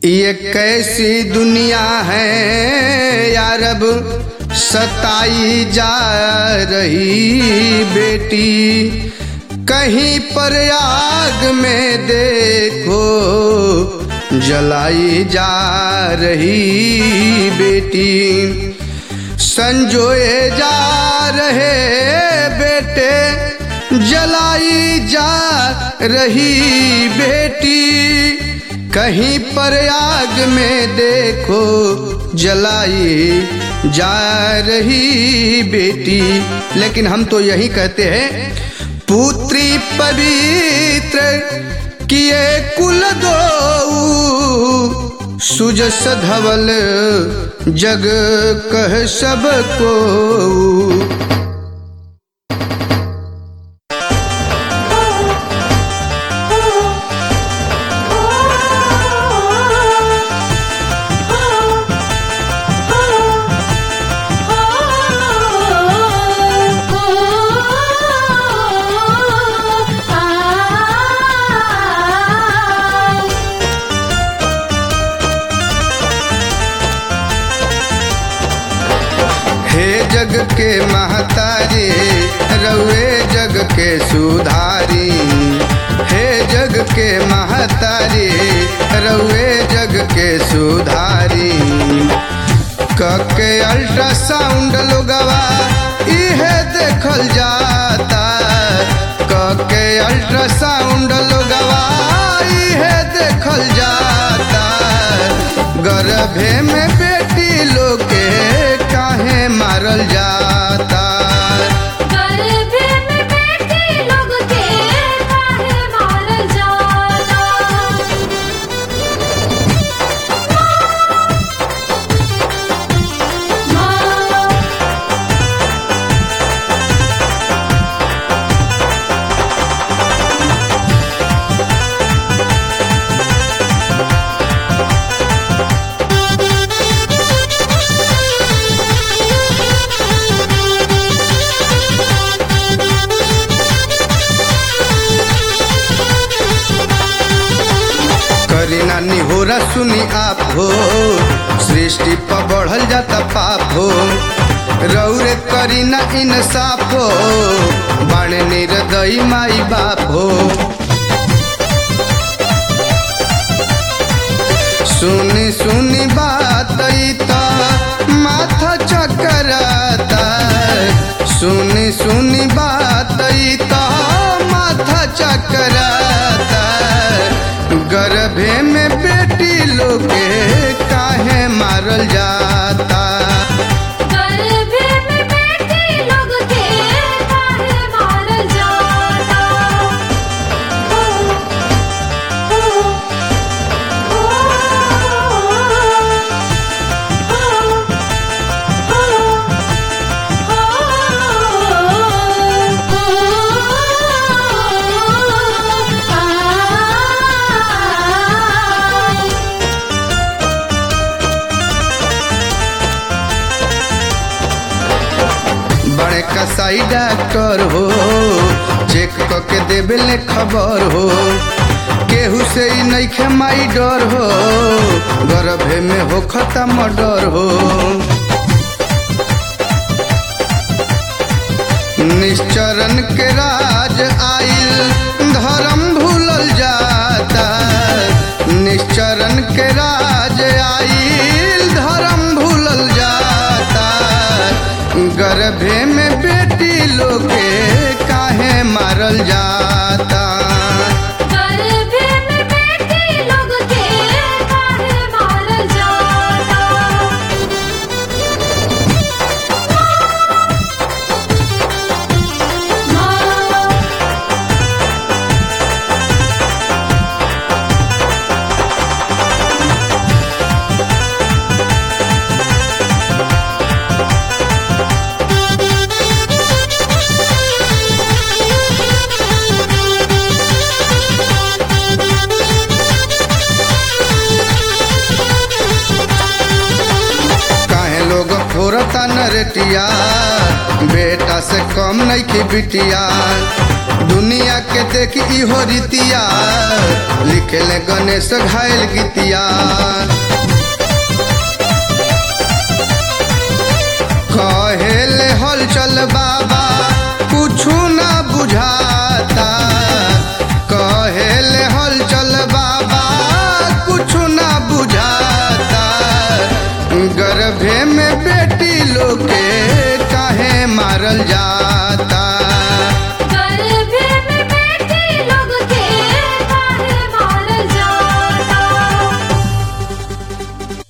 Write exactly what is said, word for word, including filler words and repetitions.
ये कैसी दुनिया है यार, अब सताई जा रही बेटी। कहीं पर आग में देखो जलाई जा रही बेटी। संजोए जा रहे बेटे जलाई जा रही बेटी। कहीं पर आग में देखो जलाई जा रही बेटी। लेकिन हम तो यही कहते हैं, पुत्री पवित्र किए कुल दो, सुजस धवल जग कह सबको। हे जग के महतारी रउए जग के सुधारी। हे जग के महतारी रउए जग के सुधारी। कके अल्ट्रासाउंड लोगवा इहे देखल जाता। कके अल्ट्रासाउंड लोगवा इहे देखल जाता। गर्भे में बेटी लोग के काहे मारल जाता। गर्भे में बेटी लोग के काहे मारल जाता। माँ करी नानी हो रा सुनी आप हो, सृष्टि पर बढ़ल जाता पाप हो। रौरे करी ना इंसाफ हो, बाणे निर्दयी माई बाप हो। सुनी सुनी बात तो माथा चकराता। सुनी सुनी बात तो माथा चकराता। गर्भे में बेटी लोग के काहे मारल जाता। गर्भे में बेटी लोग के काहे मारल जाता। ओ ओ ओ बड़े कसाई डॉक्टर हो, चेक करके देवेले खबर हो। केहू से ही नइखे माई डर हो, गर्भे में हो खत्म डर हो। निश्चरण के राज आइल धर्म भूलल जाता। निश्चरण के राज आइल धर्म भूलल जाता। गर्भे में बेटी लोग के काहे मारल जाता। गर्भे में बेटी लोग के काहे मारल जाता। माँ फोरता नरेटिया, बेटा से कम नहीं की बिटिया। दुनिया के देखी इहो रीतिया, लिखे ले गणेश घायल गीतिया।